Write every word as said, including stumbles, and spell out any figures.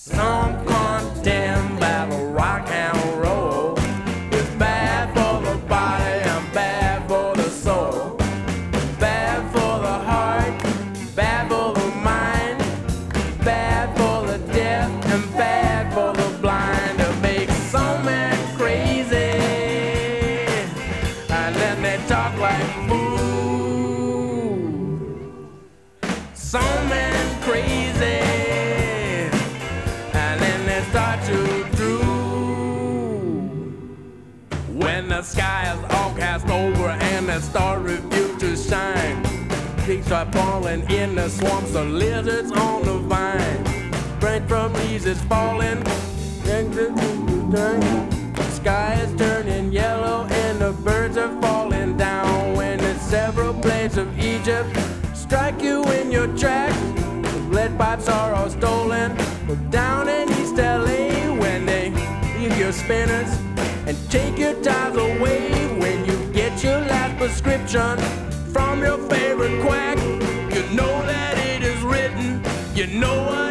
Some condemn battle rock and roll. It's bad for the body and bad for the soul. Bad for the heart, bad for the mind, bad for the deaf and bad for the blind. It makes some men crazy, and then they talk like fools. Some men crazy, start to drool. When the sky is all cast over and the stars refuse to shine, pigs are falling in the swamps, the lizards on the vine. Branch from leaves is falling, the sky is turning yellow and the birds are falling down. When the several plagues of Egypt strike you in your tracks, lead pipes are all stolen. But down in East L A, when they leave your spinners and take your ties away, when you get your last prescription from your favorite quack, you know that it is written, you know what